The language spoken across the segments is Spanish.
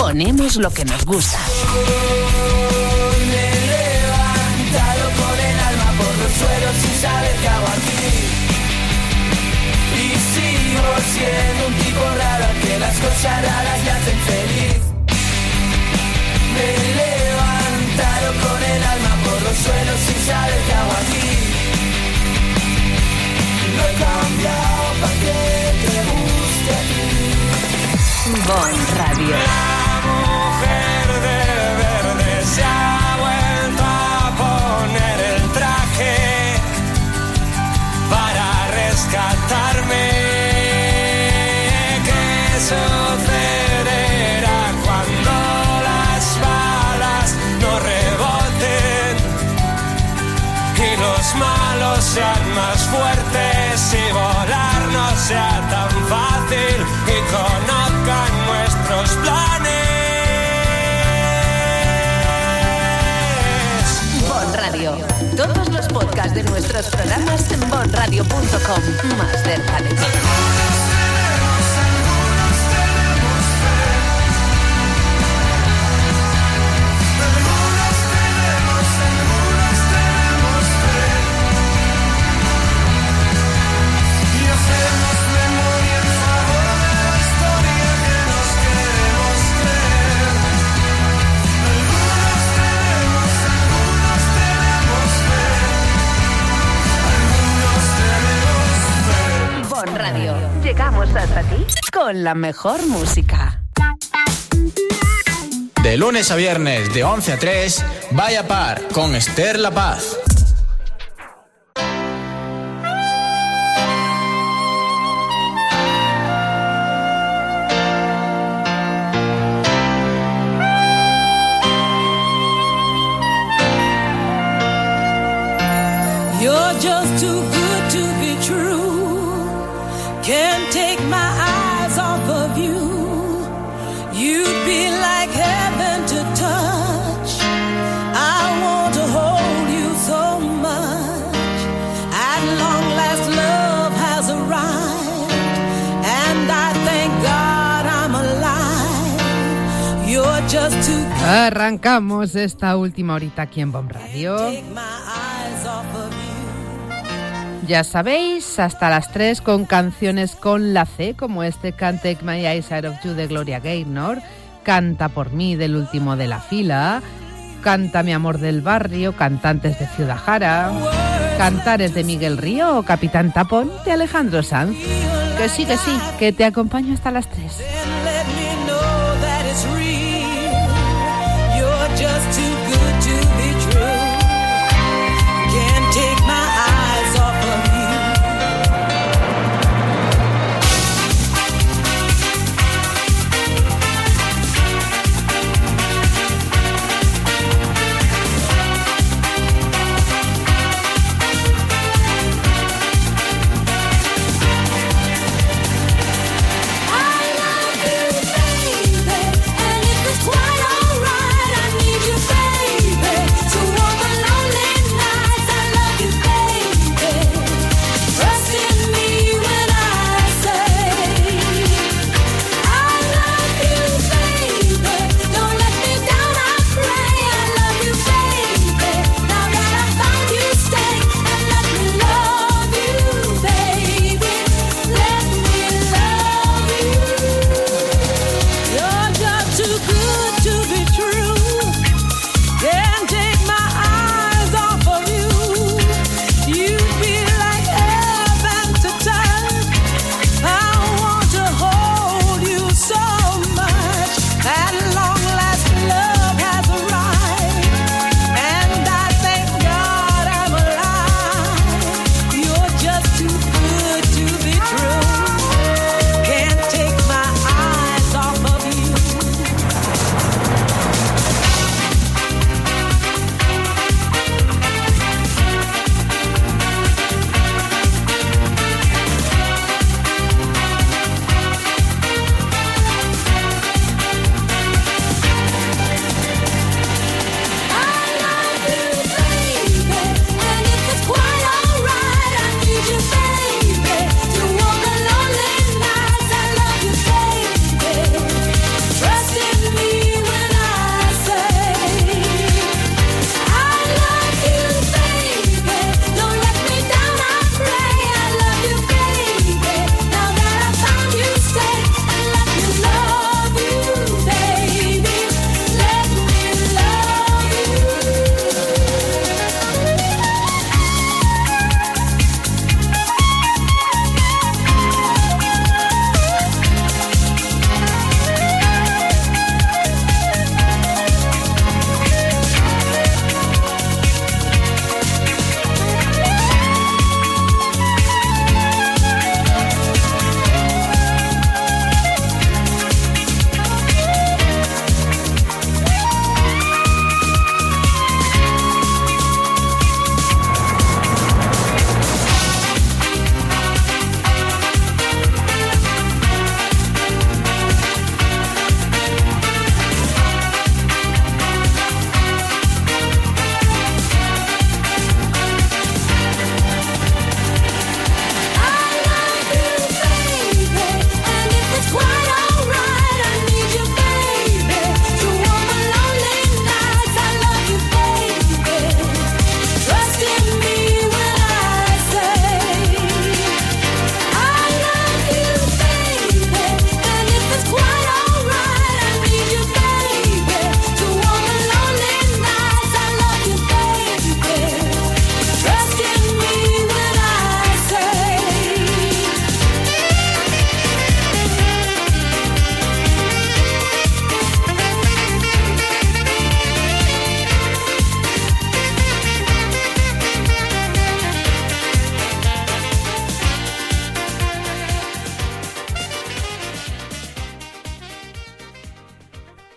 Ponemos lo que nos gusta. Me he levantado con el alma por los suelos sin saber qué hago aquí. Y sigo siendo un tipo raro al que las cosas raras le hacen feliz. Me he levantado con el alma por los suelos sin saber qué hago aquí. No he cambiado para que te guste a ti. Bon Radio. La mujer de verde se ha vuelto a poner el traje para rescatarme. ¿Qué sucederá cuando las balas no reboten y los malos sean más fuertes y volar no sea tan fácil y conozcan nuestros planes? Bon Radio. Todos los podcasts de nuestros programas en bonradio.com. Más cerca de ti. Radio. Llegamos hasta ti con la mejor música. De lunes a viernes, de 11 a 3, Vaya Par con Esther La Paz. You're just too good to be true. Can't take my eyes off of you. You'd be like heaven to touch. I want to hold you so much. At long last love has arrived, and I thank God I'm alive. You're just too good. Arrancamos esta última horita aquí en Bon Radio. Take my eyes off of you. Ya sabéis, hasta las 3 con canciones con la C, como este Can't Take My Eyes Out of You de Gloria Gaynor, Canta por mí del último de la fila, Canta mi amor del barrio, Cantantes de Ciudad Jara, Cantares de Miguel Río o Capitán Tapón de Alejandro Sanz. Que sí, que te acompaño hasta las 3. I love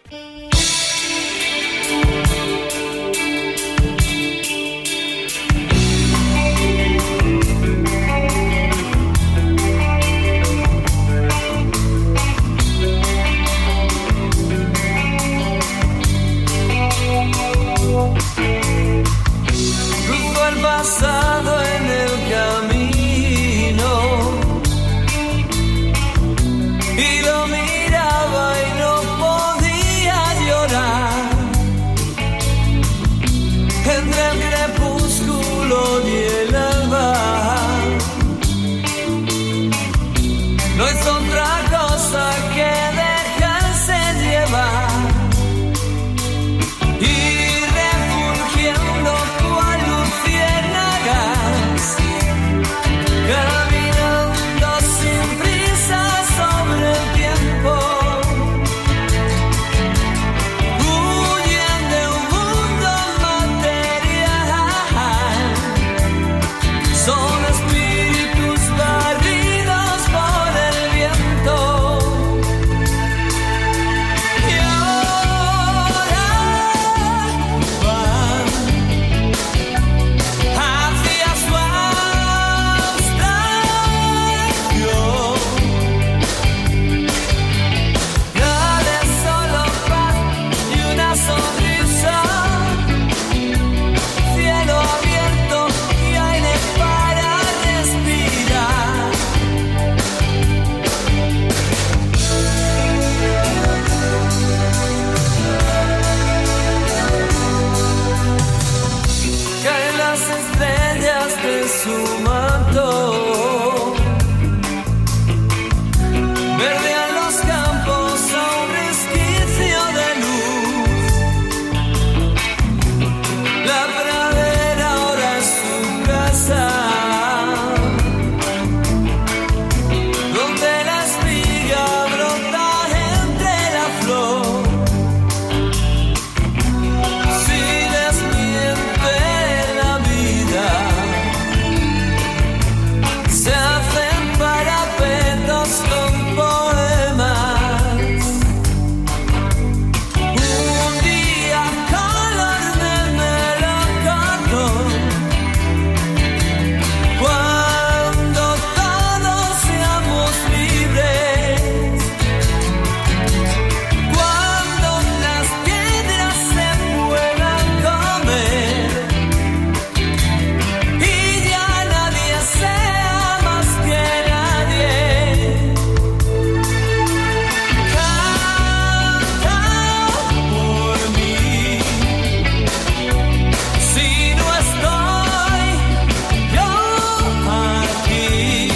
Cruzo el pasado en el camino y lo miraba y no podía llorar. Entre el crepúsculo y el alba no es otra cosa que dejarse llevar. Caminando sin prisa sobre el tiempo, huyen de un mundo material. Son espíritus barridos por el viento. Y ahora van hacia su de su manto, verdean los campos a un resquicio de luz. La pradera ahora es su casa, donde la espiga brota entre la flor. Si desmiente la vida, se hacen parapetos con poemas. Un día color de melocotón, cuando todos seamos libres, cuando las piedras se puedan comer y ya nadie sea más que nadie. Canta por mí, si no estoy yo aquí.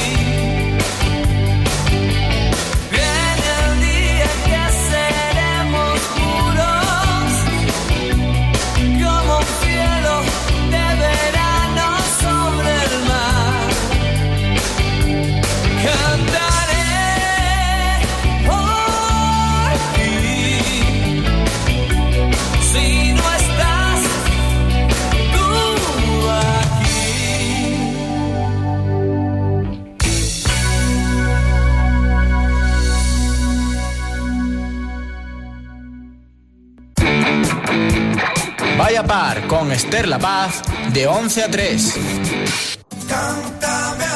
Viene el día que seremos puros, como un cielo de verano sobre el mar. Cantaré por ti, si no estás tú aquí. Vaya par con Esther La Paz de 11 a 3. Cántame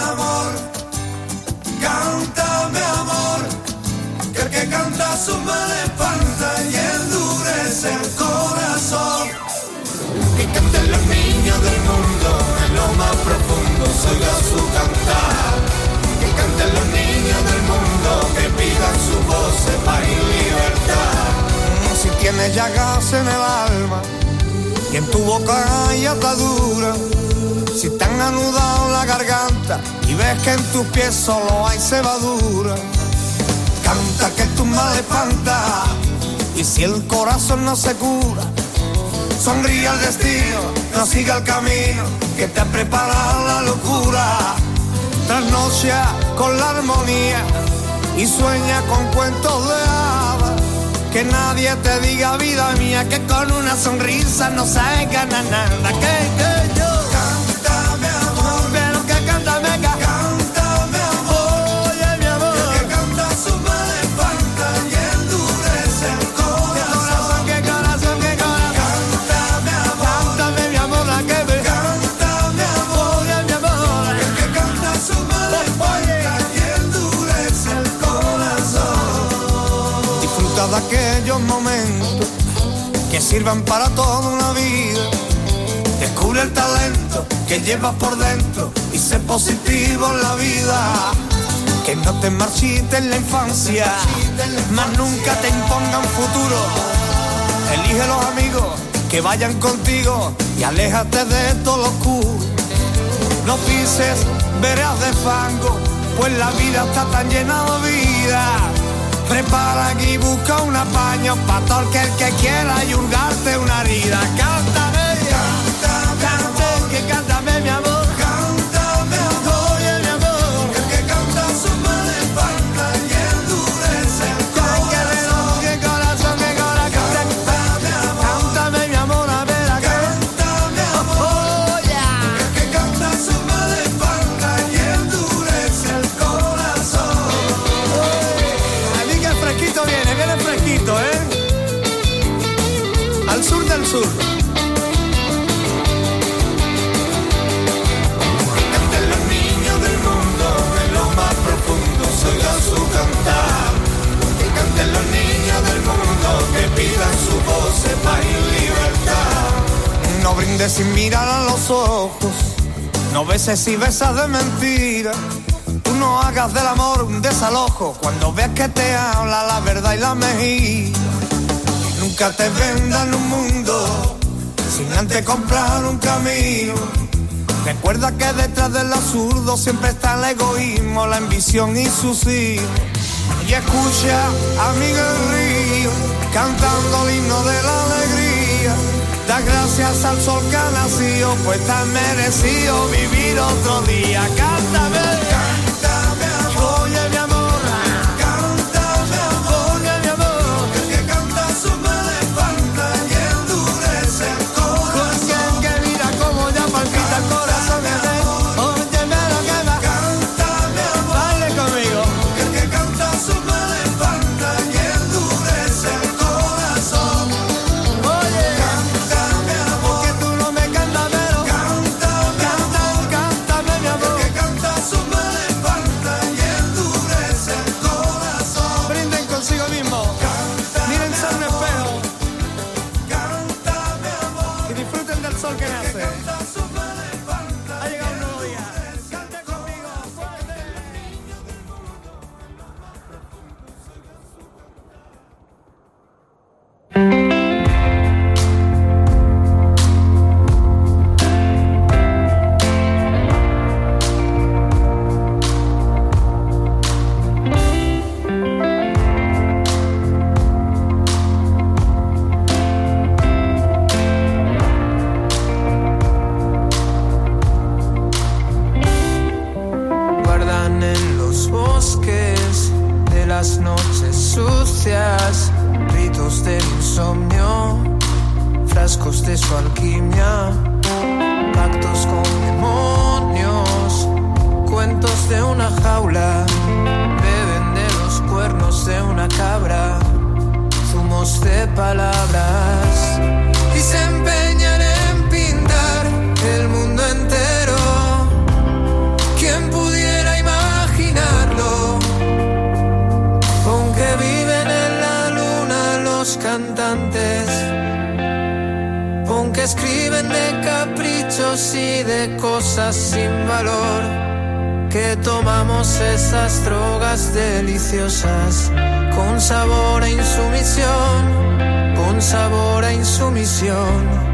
amor, que el que canta su mal espanta y endurece el corazón. Que canten los niños del mundo en lo más profundo, se oiga su cantar. Que canten los niños del mundo, que pidan su voz paz y libertad. Si tienes llagas en el alma y en tu boca hay atadura, si te han anudado la garganta y ves que en tus pies solo hay cebadura, canta que tu mal espanta. Y si el corazón no se cura, sonríe al destino, no siga el camino que te ha preparado la locura. Trasnocha con la armonía y sueña con cuentos de hadas. Que nadie te diga, vida mía, que con una sonrisa no se gana nada. Que yo cántame amor, pero que cántame acá. Cántame amor, oye mi amor, el que canta su mal espanta y endurece el corazón. aquellos momentos que sirvan para toda una vida. Descubre el talento que llevas por dentro y sé positivo en la vida. Que no te marchites en la infancia, más nunca te imponga un futuro. Elige los amigos que vayan contigo y aléjate de todo lo oscuro. No pises veredas de fango, pues la vida está tan llena de vida. Prepara aquí, busca un apaño pa' todo el que quiera yurgarte una herida. Cántame, cántame, que cántame mi amor. Cántame, oye mi amor. El que canta suma de espalda y endurece el corazón. Que corazón, que corazón. Cántame, amor. Cántame mi amor, a ver acá. Cántame, amor. Oh, yeah. El que canta suma de espalda y endurece el corazón. Ahí que el fresquito viene fresquito, al sur del sur. Canten los niños del mundo en lo más profundo, se oiga su cantar. Que canten los niños del mundo, que pidan su voz, paz y libertad. No brindes sin mirar a los ojos, no beses y besas de mentira. Tú no hagas del amor un desalojo cuando veas que te habla la verdad y la mejilla. Nunca te vendan un mundo sin antes comprar un camino. Recuerda que detrás del absurdo siempre está el egoísmo, la ambición y sus hijos. Y escucha a Miguel Río cantando el himno de la alegría. Da gracias al sol que ha nacido, pues tan merecido vivir otro día. Cántame, cántame, oye mi amor. Cántame, oye mi amor. El que canta suma de espalda y endurece el corazón. Que mira como ya palpita el corazón. Óyeme lo que va. Cántame, amor. Baile conmigo. El que canta suma de espalda y endurece el corazón. Oye, cántame, amor. Porque tú no me cantas, pero cántame, cántame mi amor. El que canta suma de espalda y endurece el corazón. Brinden consigo mismo. Mírense al espejo. Cántame, amor. Y disfruten del sol que nace. Ha llegado un nuevo día. Cante conmigo fuerte. Guardan en los bosques de las noches sucias ritos del insomnio, frascos de su alquimia, pactos con demonios, cuentos de una jaula, beben de los cuernos de una cabra, zumos de palabras y se empeñan en pintar el mundo entero. ¿Quién pudiera imaginarlo? Aunque viven en la luna los cantantes, aunque escriben de caprichos y de cosas sin valor, que tomamos esas drogas deliciosas con sabor a insumisión, con sabor a insumisión.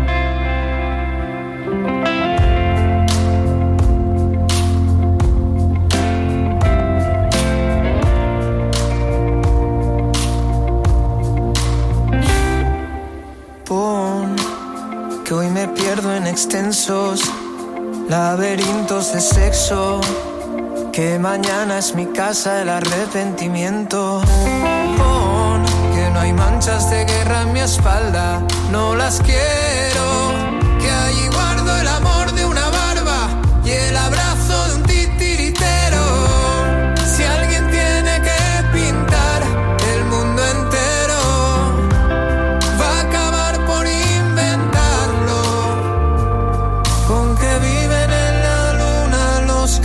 Que hoy me pierdo en extensos laberintos de sexo, que mañana es mi casa el arrepentimiento. Pon que no hay manchas de guerra en mi espalda, no las quiero, que allí guardo el amor de una barba y el abrazo de un titiritero. Si alguien tiene que pintar el mundo entero, va a acabar por inventarlo. Con que viven en la luna los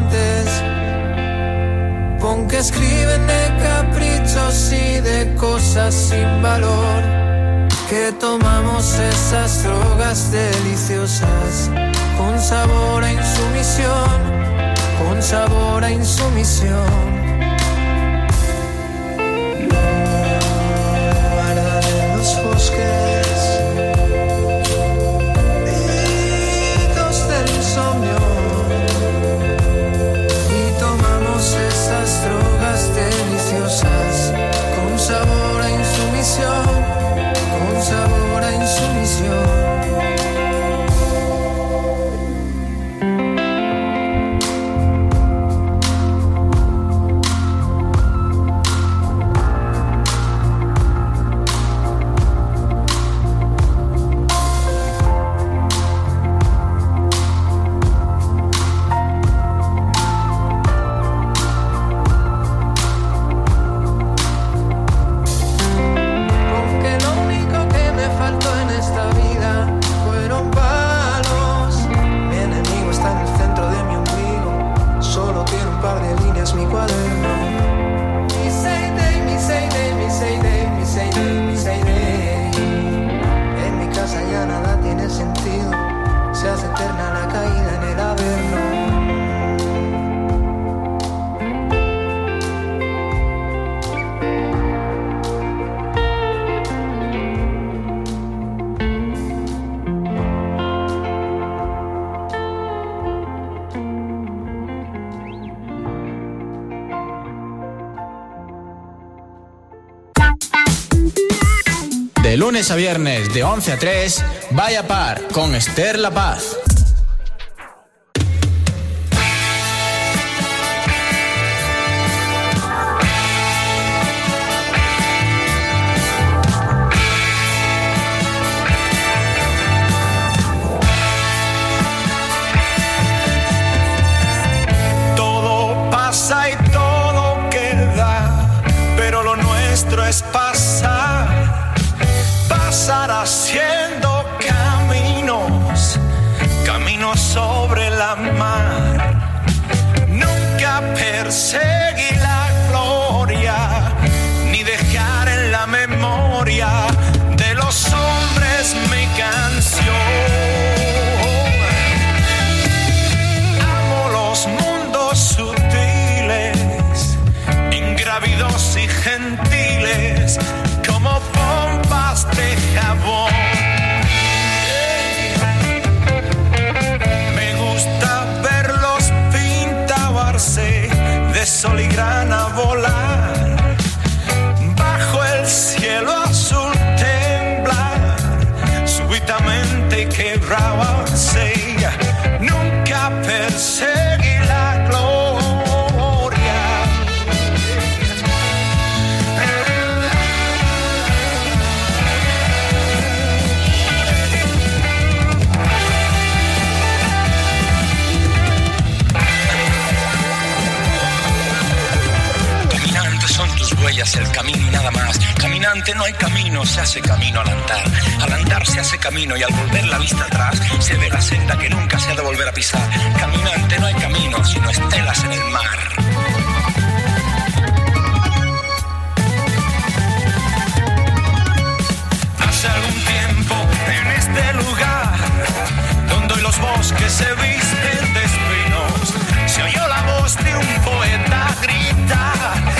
cantantes, con que escriben de caprichos y de cosas cosas sin valor, que tomamos esas drogas deliciosas, con sabor a insumisión, con sabor a insumisión. Guardan en los bosques gritos del insomnio, y tomamos esas drogas deliciosas, con sabor a insumisión, con sabor a insumisión. De lunes a viernes, de 11 a 3, Vaya Par, con Esther La Paz. Todo pasa y todo queda, pero lo nuestro es pasar. Pasar haciendo caminos, caminos sobre la mar. Nunca perseguí la gloria, ni dejar en la memoria de los hombres mi canción. Amo los mundos sutiles, ingrávidos y gentiles, como pompas de jabón. Me gusta verlos pintarse de sol y grana volar, bajo el cielo azul temblar, súbitamente quebrarse. Nunca perseguí la gloria. El camino y nada más. Caminante, no hay camino, se hace camino al andar. Al andar se hace camino y al volver la vista atrás se ve la senda que nunca se ha de volver a pisar. Caminante, no hay camino, sino estelas en el mar. Hace algún tiempo en este lugar, donde hoy los bosques se visten de espinos, se oyó la voz de un poeta gritar: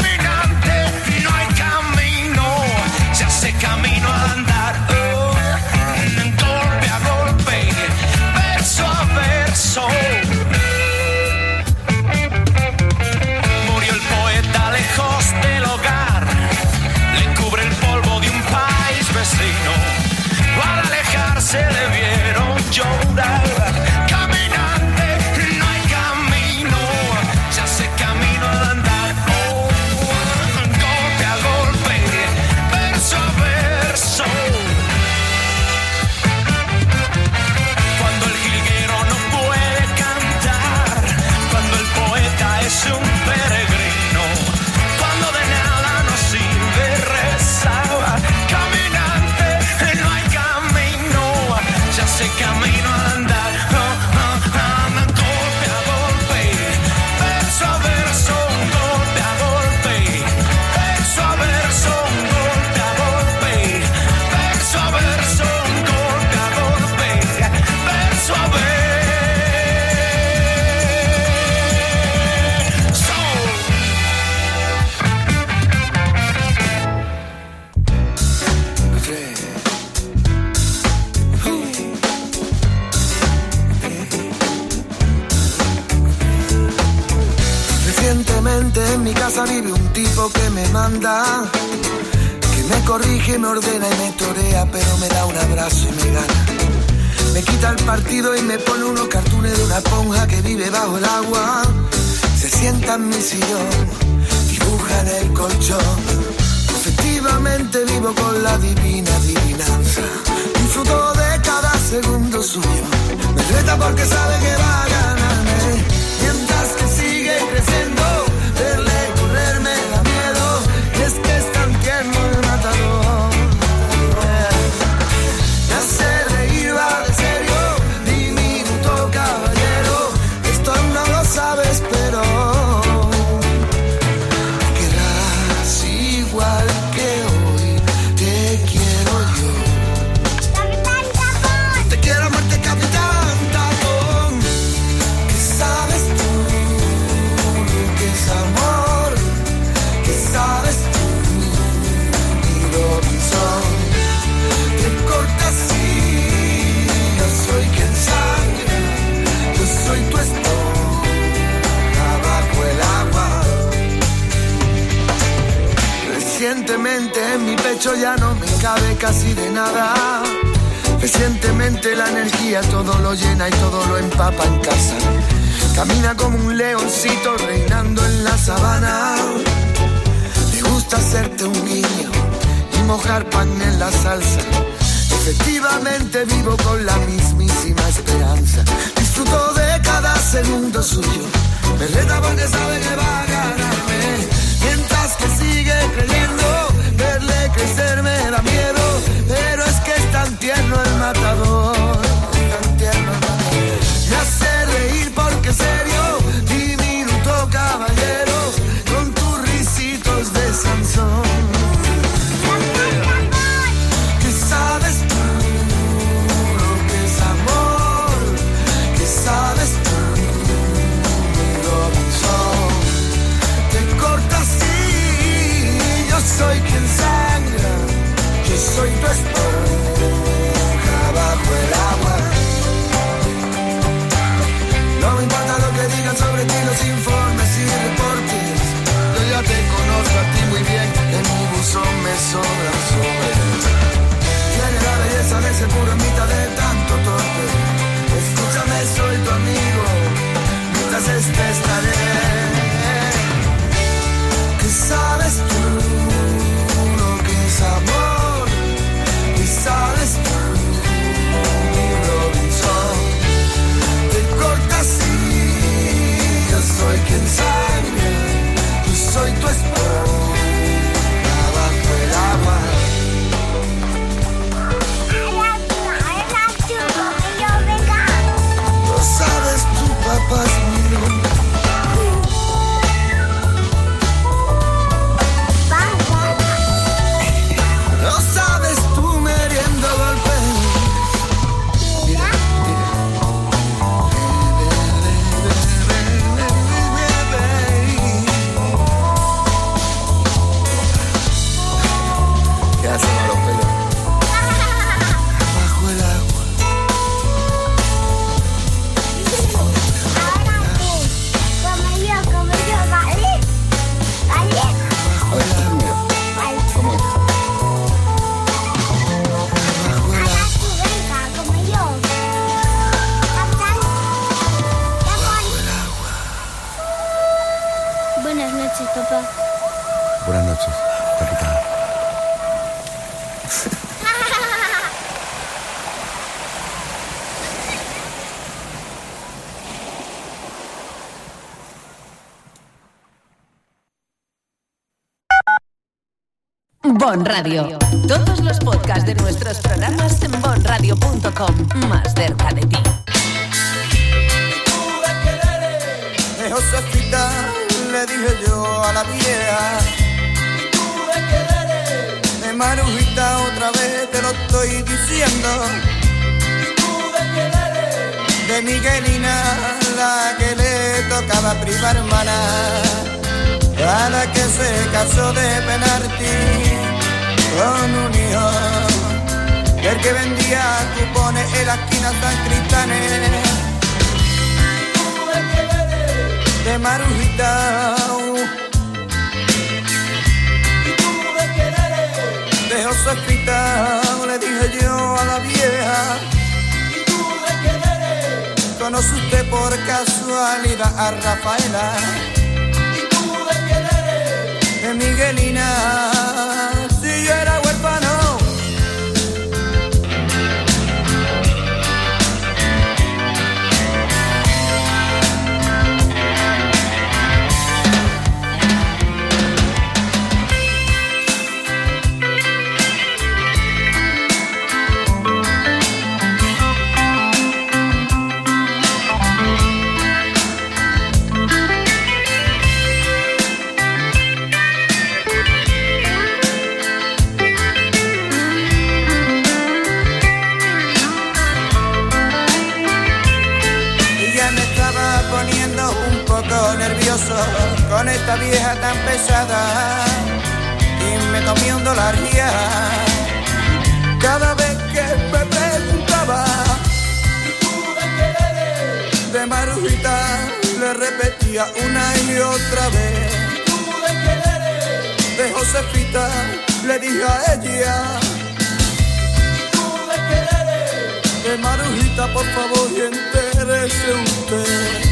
camino al andar, golpe a golpe, verso a verso. Recientemente en mi casa vive un tipo que me manda, que me corrige, me ordena y me torea, pero me da un abrazo y me gana. Me quita el partido y me pone unos cartones de una esponja que vive bajo el agua. Se sienta en mi sillón, dibuja en el colchón. Efectivamente vivo con la divina adivinanza. Disfruto de cada segundo suyo. Me reta porque sabe que va a ganarme. Mientras que sigue creciendo, verle correr me da miedo. Y es que es tan tierno el matador. Me hace reír, va de serio, diminuto caballero. Esto no lo sabes, pero querrás igual que hoy. Te quiero yo. Capitán Tapón. Te quiero amarte, Capitán Tapón. ¿Qué sabes tú? ¿Qué es amor? ¿Qué sabes tú? Mi Robinson. Te cortas y yo soy quien sangra. Yo soy tu esponja bajo el agua. Recientemente en mi pecho ya no me cabe casi de nada. Recientemente la energía todo lo llena y todo lo empapa en casa. Camina como un leoncito reinando en la sabana. Le gusta hacerte un guiño y mojar pan en la salsa. Efectivamente vivo con la mismísima esperanza. Disfruto de cada segundo suyo. Me reta porque sabe que va a ganarme. Mientras que sigue creyendo, verle crecer me da miedo. Pero es que es tan tierno el matador. Tan tierno el matador. Me hace reír porque serio, diminuto caballero, con tus risitos de Sansón. ¿Qué sabes tú? Lo que es amor. ¿Qué sabes tú? Mi Robinson. Te cortas y yo soy quien sangra. Yo soy tu esponja bajo el agua. No me importa lo que digan sobre ti los informes y reportes. Yo ya te conozco a ti muy bien. En mi buzón me sobran sobres. Tiene la belleza de ese puro en mitad de tanto torpe. Escúchame, soy tu amigo. Mientras estaré. ¿Qué sabes tú? Lo que es amor. ¿Qué sabes tú? Mi Robinson. Te cortas y yo soy quien sangra. Yo soy tu esponja bajo el agua. Lo sabes tú, papá es mío. Lo sabes tú, meriendo golpes. Mira, ¿qué hacen a los pelos? Bajo el agua. Ahora tú, como yo, ¿vale? ¿Vale? Bajo el agua. ¿Cómo es? Ahora tú, venga, como yo. Capitán, buenas noches, papá. Buenas noches, capitán. Bon Radio. Todos los podcasts de nuestros programas en bonradio.com. Más cerca de ti. Josefita, le dije yo a la vieja. De Marujita otra vez te lo estoy diciendo. De Miguelina, la que le tocaba prima hermana, a la que se casó de penalti con un hijo que vendía cupones en la esquina San Cristanes. De Marujita, de Josefita, le dije yo a la vieja. ¿Conoce usted por casualidad a Rafaela? De Miguelina, si yo era huérfano. Nervioso con esta vieja tan pesada y me tomé $1 ya. Cada vez que me preguntaba de Marujita, le repetía una y otra vez. De Josefita le dije a ella. De Marujita, por favor, y entérese usted.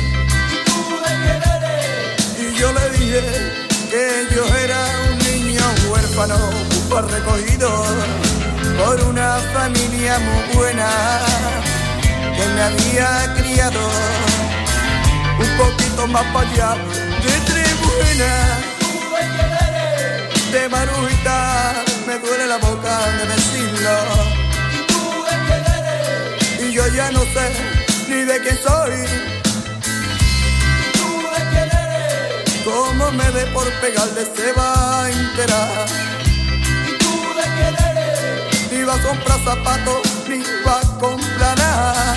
Y yo le dije que yo era un niño huérfano, recogido por una familia muy buena que me había criado un poquito más para allá de Tribuna. De Marujita me duele la boca de decirlo, y yo ya no sé ni de quién soy. Como me dé por pegarle se va a enterar. Ni va a comprar zapatos, ni va a comprar nada.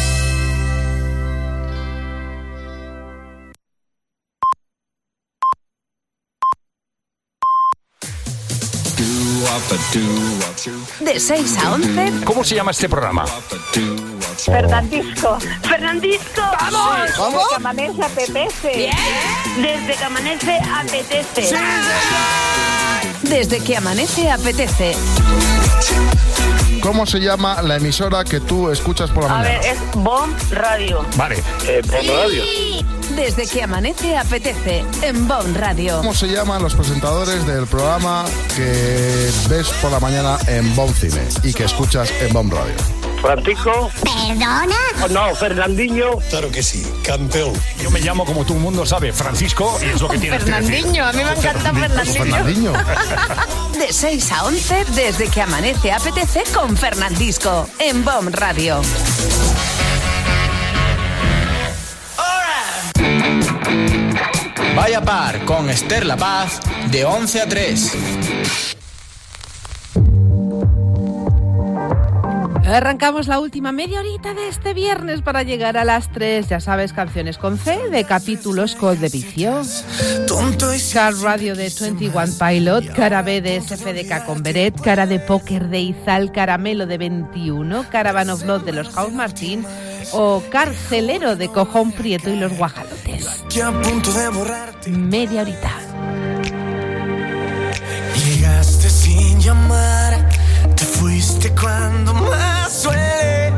De 6 a 11. ¿Cómo se llama este programa? Fernandisco. ¡Fernandisco! ¡Vamos! ¿Cómo? Desde que amanece apetece. Bien. Desde que amanece apetece. Sí. Desde que amanece apetece. ¿Cómo se llama la emisora que tú escuchas por la mañana? A ver, es BOM Radio. Vale. BOM Radio. Desde que amanece apetece en BOM Radio. ¿Cómo se llaman los presentadores del programa que ves por la mañana en BOM Cine y que escuchas en BOM Radio? Francisco. ¿Perdona? Oh, no, Fernandinho. Claro que sí, campeón. Yo me llamo, como todo el mundo sabe, Francisco, y es lo que tienes que decir. Fernandinho, a mí me encanta Fernandinho. De 6 a 11, desde que amanece apetece con Fernandisco en BOM Radio. Vaya Par con Esther La Paz de 11 a 3. Arrancamos la última media horita de este viernes para llegar a las 3. Ya sabes, canciones con C de capítulos con de vicio. Car Radio de 21 Pilot, cara B de SFDK con Beret, cara de Póker de Izal, Caramelo de 21, Caravan of Blood de los House Martin o Carcelero de Cojón Prieto y los Guajalotes. Media horita. Llegaste sin llamar, te fuiste cuando más duele.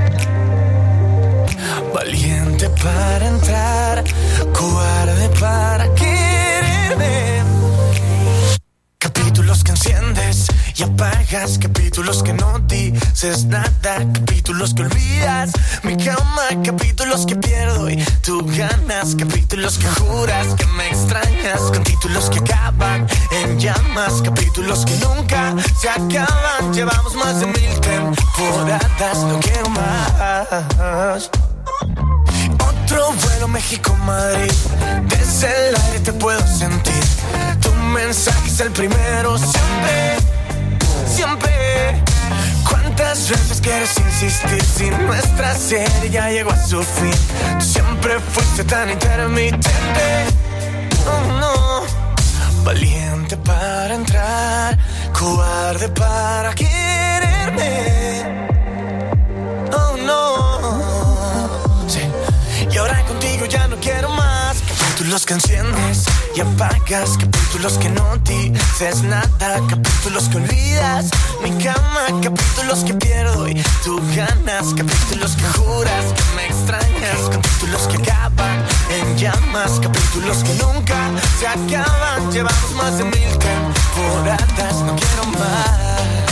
Valiente para entrar, cobarde para quererme. Capítulos que enciendes y apagas, capítulos que no dices nada, capítulos que olvidas mi cama, capítulos que pierdo y tú ganas, capítulos que juras que me extrañas, con títulos que acaban en llamas, capítulos que nunca se acaban. Llevamos más de 1000 temporadas, no quiero más. Otro vuelo México-Madrid, desde el aire te puedo sentir. Tu mensaje es el primero, siempre, siempre. ¿Cuántas veces quieres insistir si nuestra serie ya llegó a su fin? Tú siempre fuiste tan intermitente. Oh no, valiente para entrar, cobarde para querer. perderme. Oh no. Sí. Y ahora contigo ya no quiero más. Capítulos que enciendes y apagas, capítulos que no dices nada, capítulos que olvidas mi cama, capítulos que pierdo y tú ganas, capítulos que juras que me extrañas, capítulos que acaban en llamas, capítulos que nunca se acaban. Llevamos más de 1000 temporadas, no quiero más.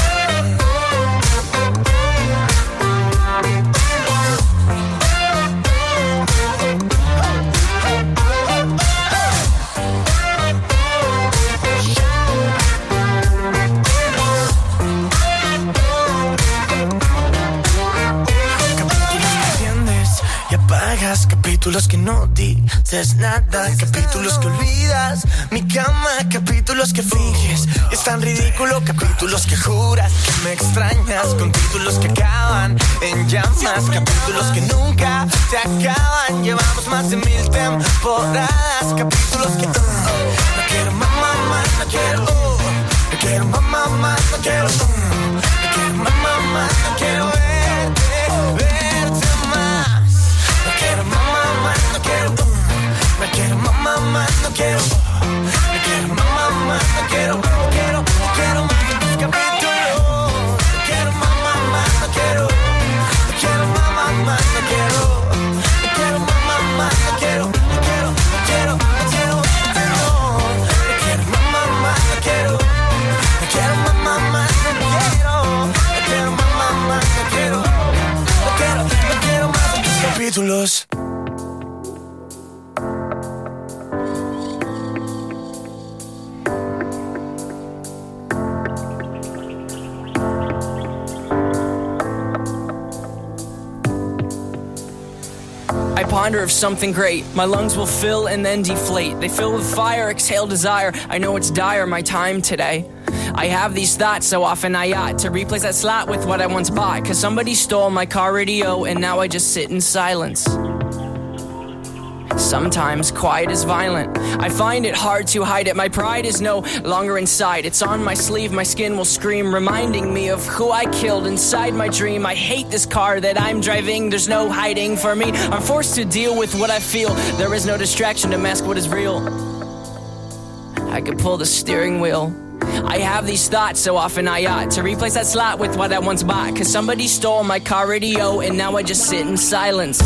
Capítulos que no dices nada, capítulos que olvidas mi cama, capítulos que finges es tan ridículo, capítulos que juras que me extrañas, con títulos que acaban en llamas, capítulos que nunca se acaban. Llevamos más de 1000 temporadas, capítulos que no quiero más, no quiero, no quiero más, no quiero, no quiero más, no quiero verte más. No quiero más, no quiero, no quiero más, no quiero, no quiero más, no quiero, no quiero, no quiero más de tus capítulos. No quiero más, no quiero, no quiero más, no quiero, no quiero más, no quiero, no quiero, no quiero, no quiero, no quiero más, no quiero, no quiero más, no quiero, no quiero más, no quiero, no quiero, no quiero más de tus capítulos. I ponder of something great. My lungs will fill and then deflate. They fill with fire, exhale desire. I know it's dire, my time today. I have these thoughts so often I ought to replace that slot with what I once bought. Cause somebody stole my car radio and now I just sit in silence. Sometimes quiet is violent. I find it hard to hide it. My pride is no longer inside. It's on my sleeve, my skin will scream, reminding me of who I killed inside my dream. I hate this car that I'm driving. There's no hiding for me. I'm forced to deal with what I feel. There is no distraction to mask what is real. I could pull the steering wheel. I have these thoughts so often I ought to replace that slot with what I once bought. Cause somebody stole my car radio and now I just sit in silence.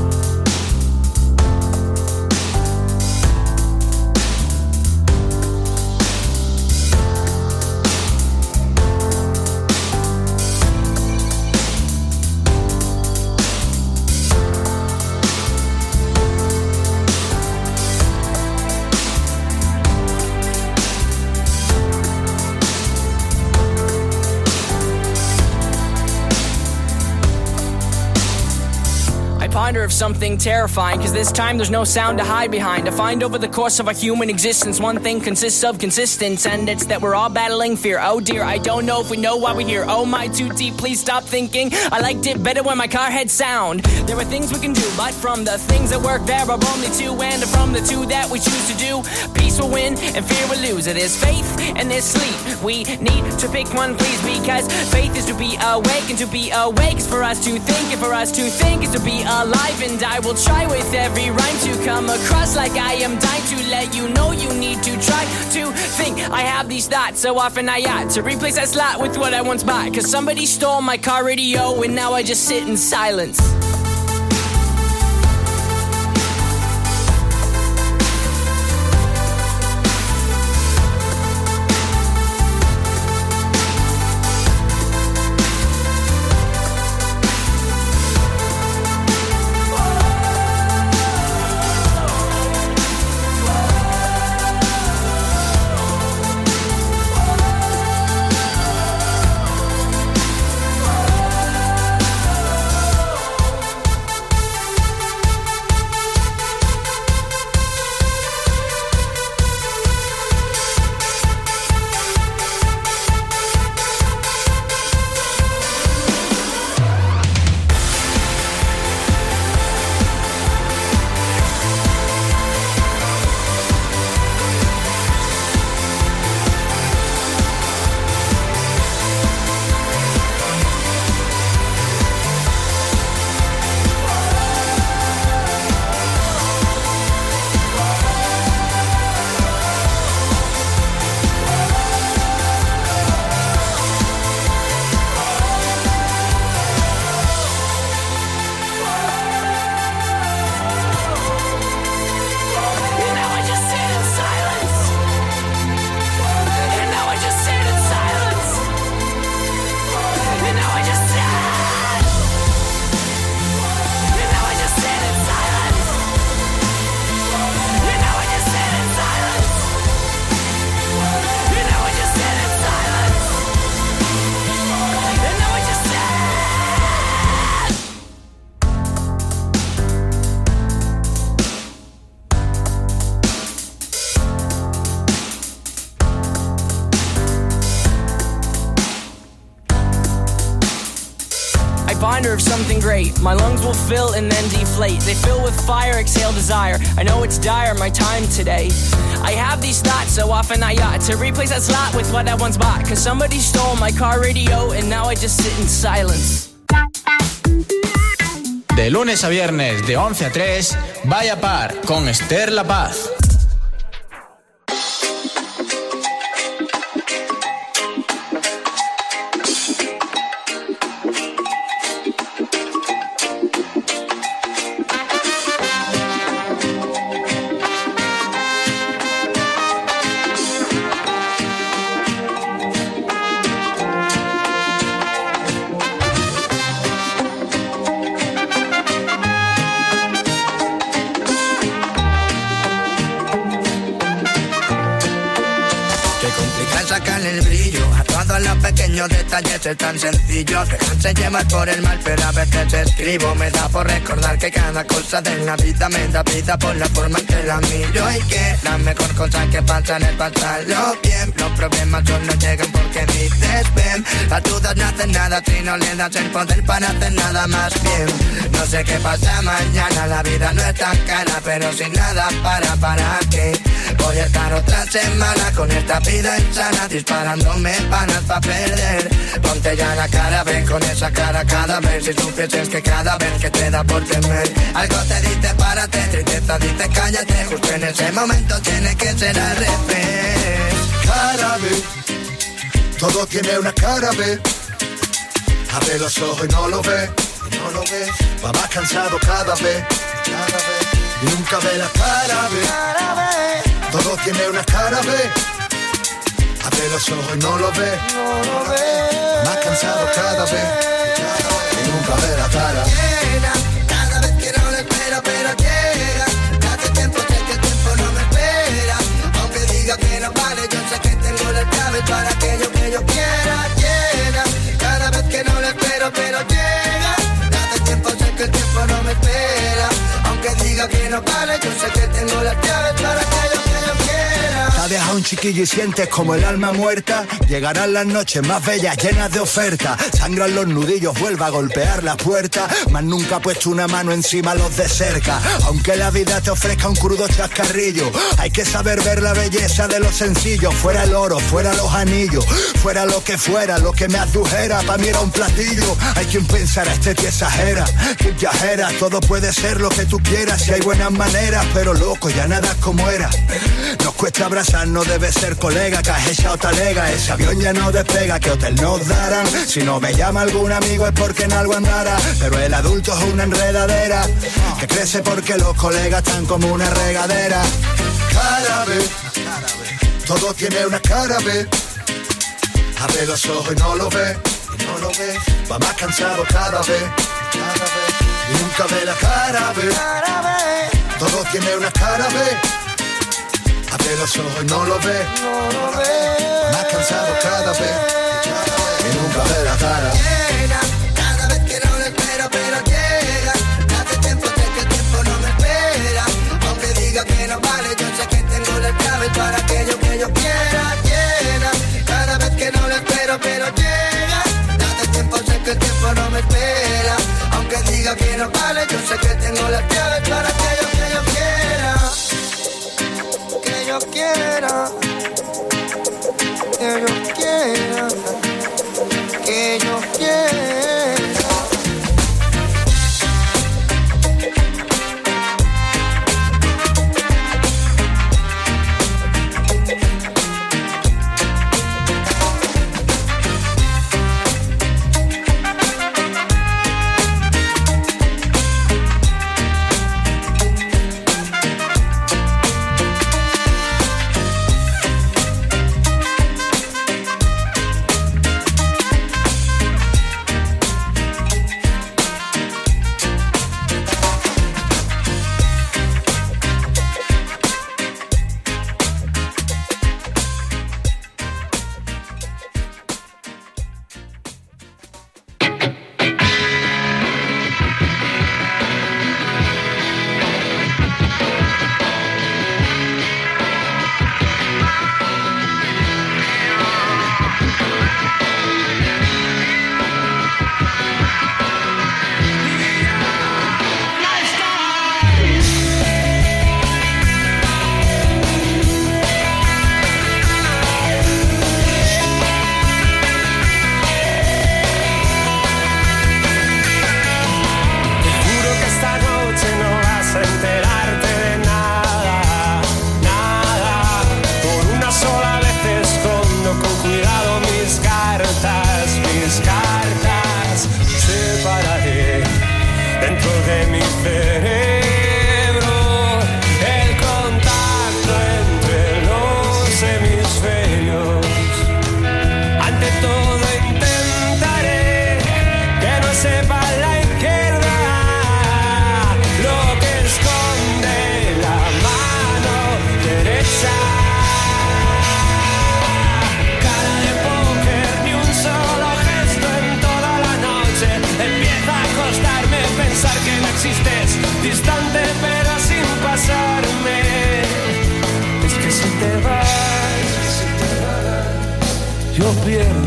Of something terrifying, cause this time there's no sound to hide behind. I find over the course of our human existence one thing consists of consistence, and it's that we're all battling fear. Oh dear, I don't know if we know why we're here. Oh my, too deep, please stop thinking. I liked it better when my car had sound. There are things we can do, but from the things that work there are only two, and from the two that we choose to do, peace will win and fear will lose. It is faith and this sleep. We need to pick one, please, because faith is to be awake, and to be awake is for us to think, and for us to think is to be alive. And I will try with every rhyme to come across like I am dying to let you know you need to try to think. I have these thoughts so often I ought to replace that slot with what I once bought. Cause somebody stole my car radio and now I just sit in silence. reminder of something great. My lungs will fill and then deflate. They fill with fire, exhale desire. I know it's dire, my time today. I have these thoughts so often I ought to replace that slot with what I once bought. Cause somebody stole my car radio and now I just sit in silence. De lunes a viernes, de 11 a 3, Vaya Par con Esther La Paz. Pequeños detalles es tan sencillo, dejarse llevar por el mal, pero a veces escribo. Me da por recordar que cada cosa de la vida me da vida por la forma en que la miro. Y que la mejor cosa que pasa es pasarlo bien. Los problemas solo llegan porque dices ven. Las dudas no hacen nada si no le das el poder para hacer nada más bien. No sé qué pasa mañana, la vida no es tan cara, pero sin nada para qué. Voy a estar otra semana con esta vida insana, disparándome panas pa' perder. Ponte ya la cara, ven con esa cara cada vez. Si supieses que cada vez que te da por temer, algo te dice párate, tristeza dice cállate. Justo en ese momento tiene que ser al revés. Cara B, todo tiene una cara B. Abre los ojos y no lo ve, va más cansado cada vez, y nunca ve la cara B. Todo tiene una cara B. Abre los ojos y no lo ve, más cansado cada vez, y nunca ve la cara. Llega, cada vez que no lo espero, pero llega. Hace tiempo sé que el tiempo no me espera. Aunque diga que no vale, yo sé que tengo las llaves para aquello que yo quiera. Llega, cada vez que no lo espero, pero llega. Hace tiempo sé que el tiempo no me espera. Aunque diga que no vale, yo sé que tengo las llaves para aquello que yo quiera. Te ha dejado un chiquillo y sientes como el alma muerta. Llegarán las noches más bellas llenas de ofertas. Sangran los nudillos, vuelva a golpear la puerta. Mas nunca ha puesto una mano encima a los de cerca. Aunque la vida te ofrezca un crudo chascarrillo, hay que saber ver la belleza de lo sencillo. Fuera el oro, fuera los anillos, fuera lo que me adujera. Pa' mí era un platillo. Hay quien pensará, este tío exagera, que viajera. Todo puede ser lo que tú quieras si hay buenas maneras, pero loco, ya nada es como era. Nos cuesta abrazar, no debe ser colega, que has echado talega. Ese avión ya no despega, que hotel nos darán. Si no me llama algún amigo es porque en algo andará. Pero el adulto es una enredadera que crece porque los colegas están como una regadera. Cara B, todo tiene una cara B. Abre los ojos y no lo ve, va más cansado cada vez, y nunca ve la cara B. Todo tiene una cara B. Abre los ojos y no lo ve, más cansado cada vez, y nunca ve la cara. Llega, cada vez que no lo espero, pero llega. Hace tiempo sé que el tiempo no me espera. Aunque diga que no vale, yo sé que tengo las llaves para aquello que yo quiera. Llega, cada vez que no lo espero, pero llega. Hace tiempo sé que el tiempo no me espera. Aunque diga que no vale, yo sé que tengo las llaves para aquello que yo quiera. Que yo quiera, que yo quiera, que yo quiera.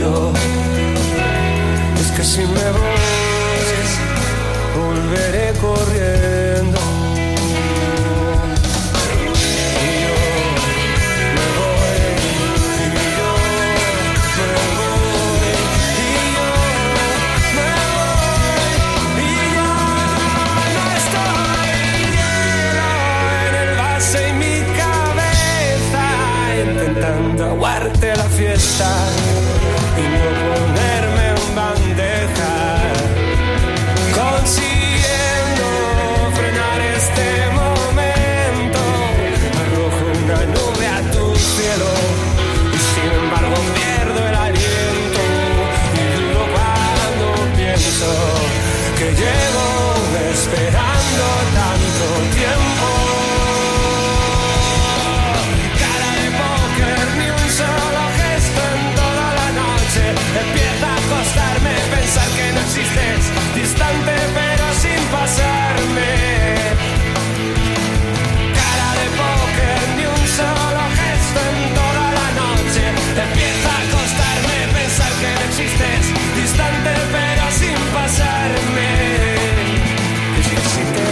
yo. Es que si me voy, volveré corriendo. Aguarte la fiesta y no ponerme en bandeja, consiguiendo frenar este momento. Arrojo una nube a tu cielo y sin embargo pierdo el aliento y duro cuando pienso que llevo esperando tanto tiempo. Empieza a costarme pensar que no existes, distante pero sin pasarme. Cara de póker, ni un solo gesto en toda la noche. Empieza a costarme pensar que no existes, distante pero sin pasarme. Es que si te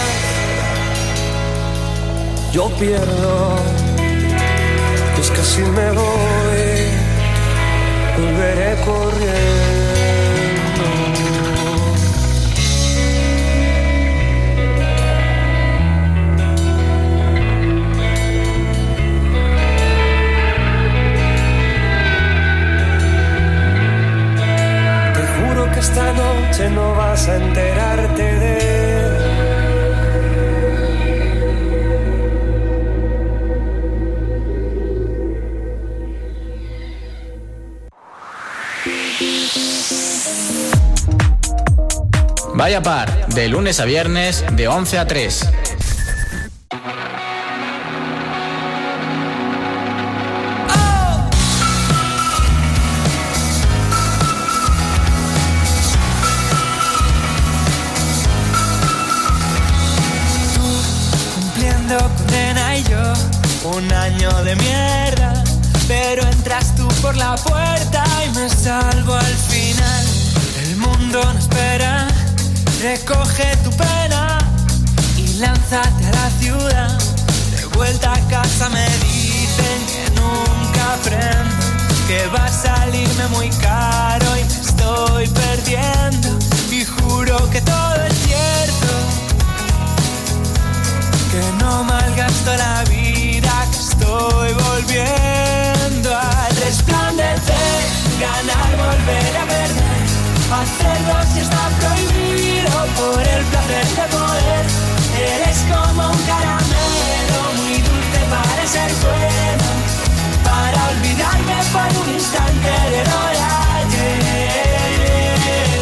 vas, yo pierdo. Es que si me voy, volveré corriendo. Te juro que esta noche no vas a enterarte de Vaya Par, de lunes a viernes, de 11 a 3. Tú cumpliendo condena y yo un año de mierda, pero entras tú por la puerta y me salvo al final. El mundo no espera. Recoge tu pena y lánzate a la ciudad. De vuelta a casa me dicen que nunca aprendo, que va a salirme muy caro y me estoy perdiendo. Y juro que todo es cierto, que no malgasto la vida, que estoy volviendo a resplandecer, ganar, volver a perder. Hacerlo si está prohibido por el placer de poder. Eres como un caramelo muy dulce para ser bueno, para olvidarme por un instante de lo de ayer.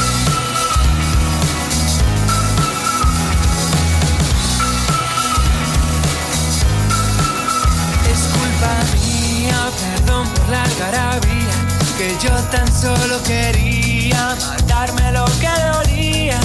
Es culpa mía, perdón por la algarabía, que yo tan solo quería matarme lo que dolía.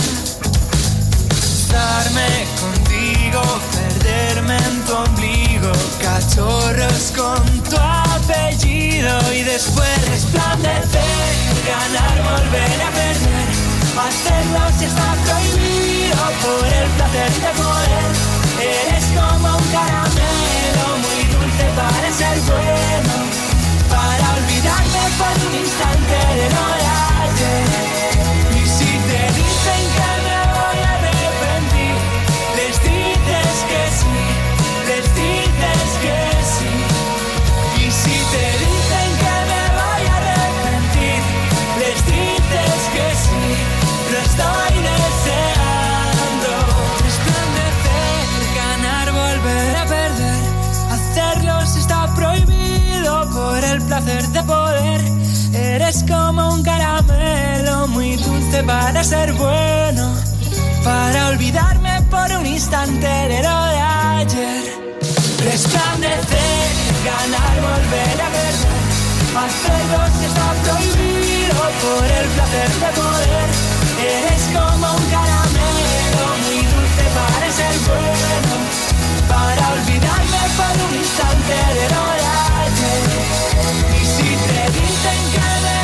Estarme contigo, perderme en tu ombligo, cachorros con tu apellido y después resplandecer, ganar, volver a perder. Hacerlo si está prohibido por el placer de poder. Eres como un caramelo muy dulce para ser bueno, para olvidarme por un instante de lo de ayer. Y si te dicen que me voy a arrepentir, les dices que sí, les dices que sí. Y si te dicen que me voy a arrepentir, les dices que sí, lo estoy deseando. Resplandecer, ganar, volver a perder. Hacerlo si está prohibido por el placer de poder. Eres como un caramelo muy dulce para ser bueno, para olvidarme por un instante de lo de ayer. Resplandecer, ganar, volver a perder. Hacerlo si está prohibido por el placer de poder. Eres como un caramelo muy dulce para ser bueno, para olvidarme por un instante de lo de ayer. Y si te dicen que me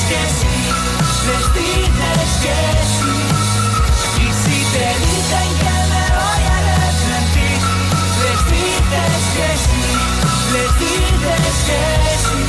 que sí, les dices que sí. Y si te dicen que me voy a arrepentir, les dices que sí, les dices que sí.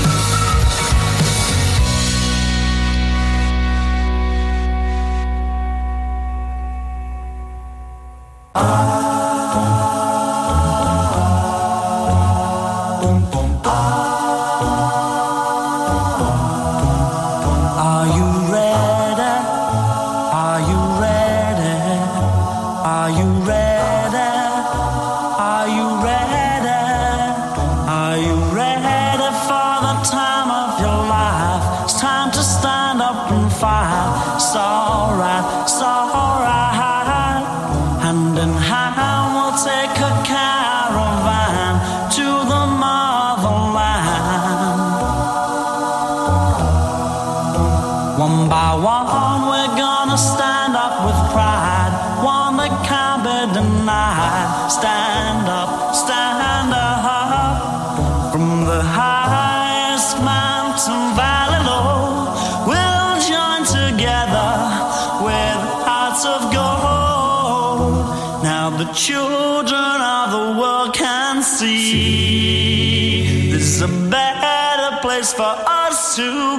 Children of the world can see this is a better place for us to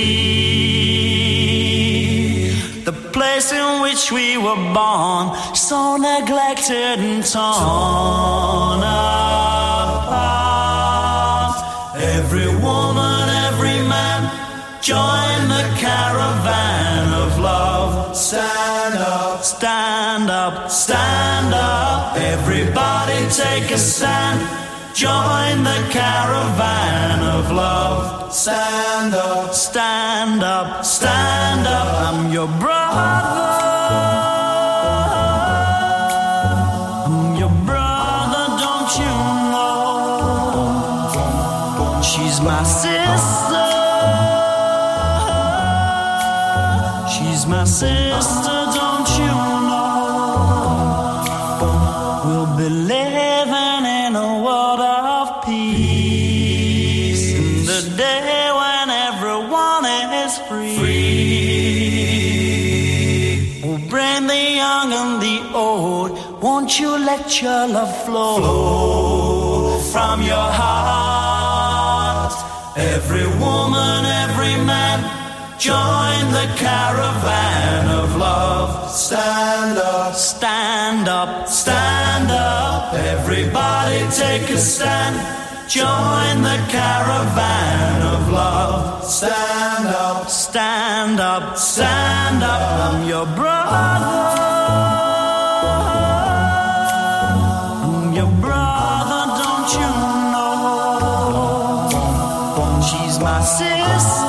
be. The place in which we were born, so neglected and torn apart. Every woman, every man, join the caravan of love. Stand up, stand up, stand up. Everybody take a stand. Join the caravan of love. Stand up, stand up, stand up. I'm your brother. I'm your brother, don't you know? She's my sister. She's my sister, don't you know? We'll be living in a world of peace, in the day when everyone is free. We'll bring the young and the old. Won't you let your love flow from your heart? Every woman, every man, join the caravan of love. Stand up, stand up, stand up. Everybody take a stand. Join the caravan of love. Stand up, stand up, stand up. I'm your brother. I'm your brother, don't you know? She's my sister.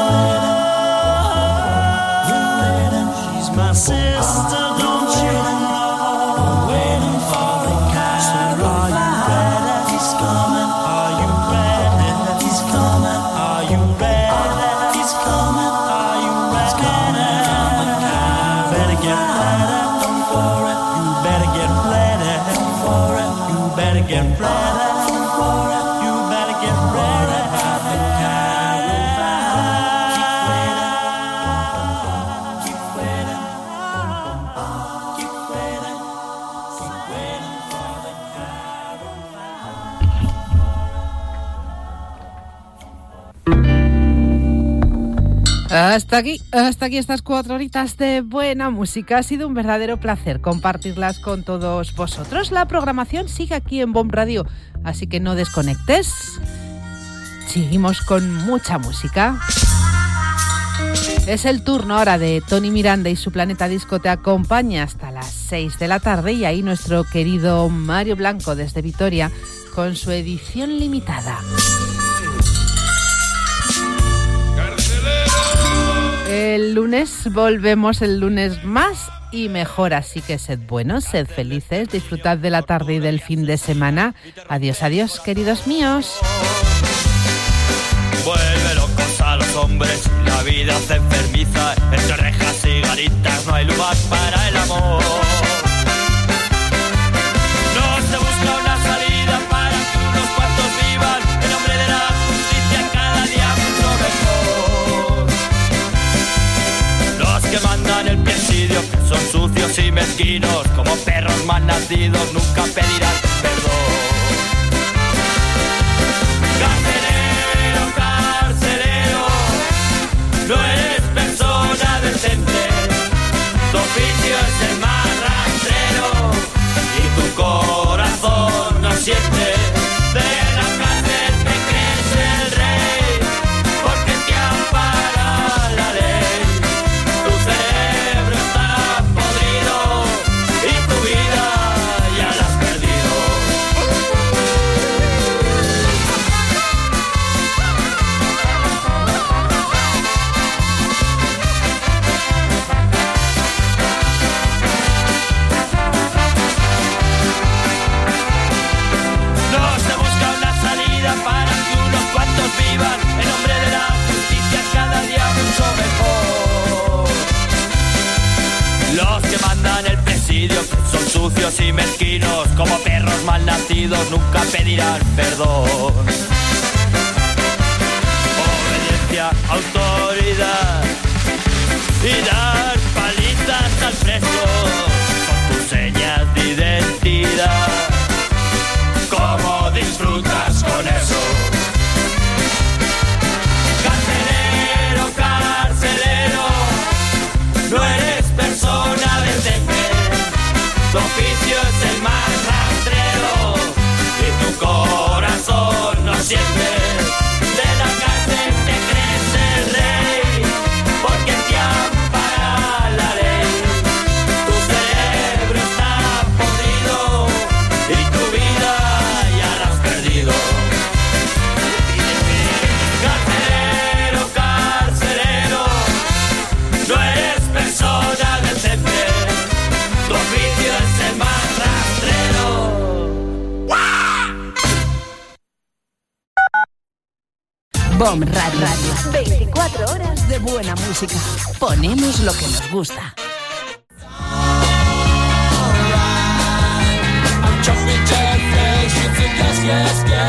My sister, don't you know? Waiting for the caravan. Are you ready? He's coming. Are you ready? He's coming. Are you ready? He's coming. Are you ready? Better get ready for it. You better get ready for it. You better get ready for it. You better get ready for the Hasta aquí estas 4 horitas de buena música. Ha sido un verdadero placer compartirlas con todos vosotros. La programación sigue aquí en Bomb Radio, así que no desconectes. Seguimos con mucha música. Es el turno ahora de Tony Miranda y su Planeta Disco te acompaña hasta las 6 de la tarde y ahí nuestro querido Mario Blanco desde Vitoria con su edición limitada. El lunes volvemos, el lunes más y mejor, así que sed buenos, sed felices, disfrutad de la tarde y del fin de semana. Adiós, adiós, queridos míos. Vuelve locos a los hombres, la vida se enfermiza, entre rejas y garitas no hay lugar para el amor. No se busca una salida para que unos cuantos vivan, en nombre de la justicia cada día mucho mejor. sucios y mezquinos, como perros mal nacidos, nunca pedirán perdón. Carcelero, carcelero, no eres persona decente, tu oficio es el más rastrero y tu corazón no siente. De la cárcel te crees el rey, porque te ampara la ley. Tu cerebro está podrido y tu vida ya la has perdido. No se busca una salida para que unos cuantos vivan en nombre de la justicia cada día mucho mejor. Los que mandan el presidio son sucios y mezquinos, como perros mal nacidos, nunca pedirán perdón. Obediencia, autoridad y dar palizas al preso son tus señas de identidad. ¿Cómo disfrutas con eso? Carcelero, carcelero, no eres persona decente, tu oficio es el más rastrero y tu corazón no siente. De la cárcel te crees el rey, porque te ampara la ley. Tu cerebro está podrido y tu vida ya la has perdido. Carcelero, carcelero, no eres persona decente, tu oficio es el más rastrero. BOM Radio. 24 horas de buena música. Ponemos lo que nos gusta. Jumping jack, shoots and yes, yes, yes.